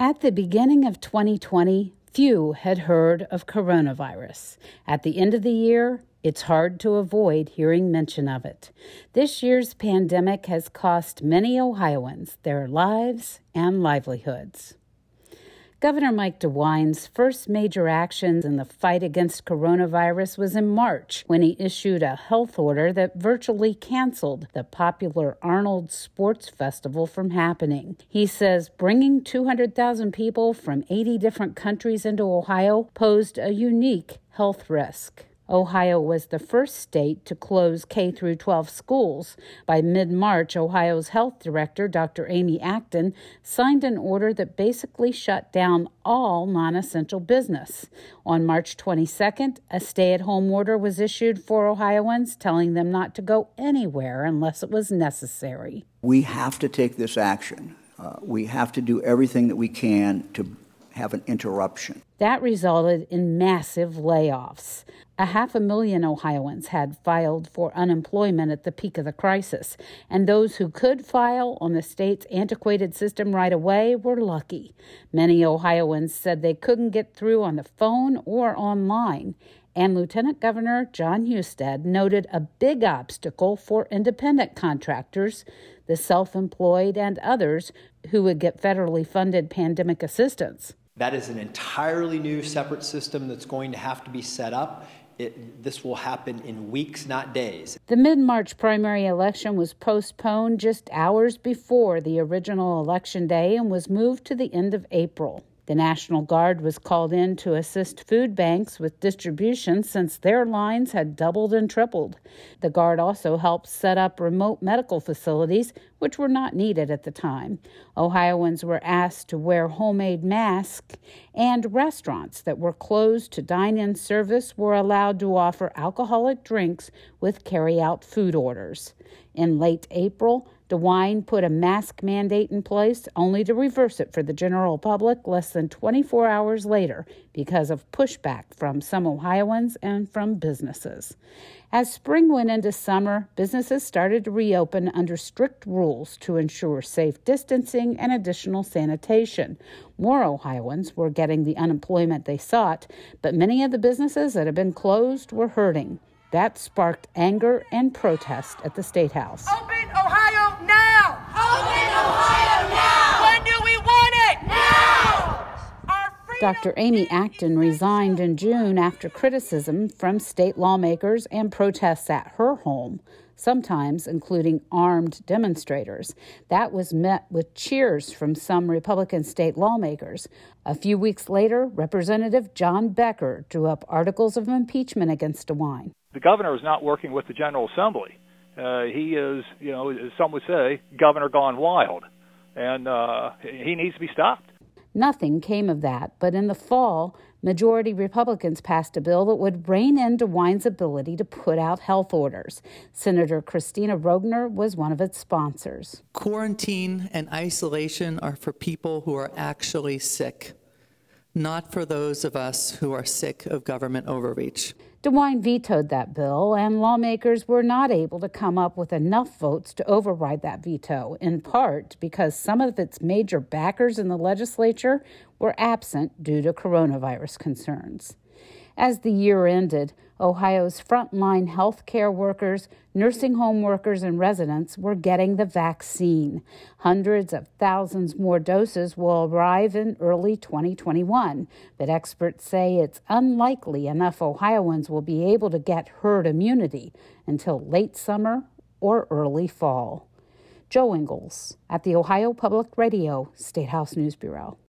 At the beginning of 2020, few had heard of coronavirus. At the end of the year, it's hard to avoid hearing mention of it. This year's pandemic has cost many Ohioans their lives and livelihoods. Governor Mike DeWine's first major actions in the fight against coronavirus was in March, when he issued a health order that virtually canceled the popular Arnold Sports Festival from happening. He says bringing 200,000 people from 80 different countries into Ohio posed a unique health risk. Ohio was the first state to close K-12 schools. By mid-March, Ohio's health director, Dr. Amy Acton, signed an order that basically shut down all non-essential business. On March 22nd, a stay-at-home order was issued for Ohioans, telling them not to go anywhere unless it was necessary. We have to take this action. We have to do everything that we can to have an interruption. That resulted in massive layoffs. 500,000 Ohioans had filed for unemployment at the peak of the crisis, and those who could file on the state's antiquated system right away were lucky. Many Ohioans said they couldn't get through on the phone or online, and Lieutenant Governor Jon Husted noted a big obstacle for independent contractors, the self-employed, and others who would get federally funded pandemic assistance. That is an entirely new separate system that's going to have to be set up. This will happen in weeks, not days. The mid-March primary election was postponed just hours before the original election day and was moved to the end of April. The National Guard was called in to assist food banks with distribution since their lines had doubled and tripled. The Guard also helped set up remote medical facilities, which were not needed at the time. Ohioans were asked to wear homemade masks, and restaurants that were closed to dine-in service were allowed to offer alcoholic drinks with carry-out food orders. In late April, DeWine put a mask mandate in place only to reverse it for the general public less than 24 hours later because of pushback from some Ohioans and from businesses. As spring went into summer, businesses started to reopen under strict rules to ensure safe distancing and additional sanitation. More Ohioans were getting the unemployment they sought, but many of the businesses that had been closed were hurting. That sparked anger and protest at the State House. Open Ohio now! Open Ohio now! When do we want it? Now! Dr. Amy Acton resigned in June after criticism from state lawmakers and protests at her home, sometimes including armed demonstrators. That was met with cheers from some Republican state lawmakers. A few weeks later, Representative John Becker drew up articles of impeachment against DeWine. The governor is not working with the General Assembly. He is, as some would say, governor gone wild, and he needs to be stopped. Nothing came of that, but in the fall, majority Republicans passed a bill that would rein in DeWine's ability to put out health orders. Senator Christina Rogner was one of its sponsors. Quarantine and isolation are for people who are actually sick, not for those of us who are sick of government overreach. DeWine vetoed that bill, and lawmakers were not able to come up with enough votes to override that veto, in part because some of its major backers in the legislature were absent due to coronavirus concerns. As the year ended, Ohio's frontline health care workers, nursing home workers, and residents were getting the vaccine. Hundreds of thousands more doses will arrive in early 2021, but experts say it's unlikely enough Ohioans will be able to get herd immunity until late summer or early fall. Joe Ingles at the Ohio Public Radio State House News Bureau.